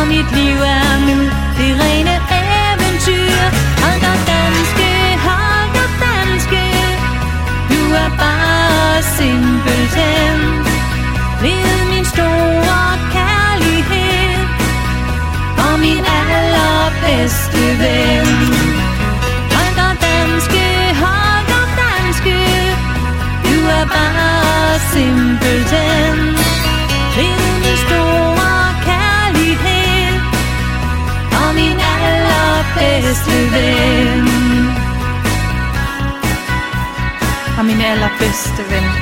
mit liv er nu det rene eventyr. Holger Danske, Holger Danske, du er bare simpelthen blevet min store kærlighed og min allerbedste ven. Holger Danske, Holger Danske, du er bare simpelthen blevet min store kærlighed og min allerbedste ven. Og min allerbedste ven.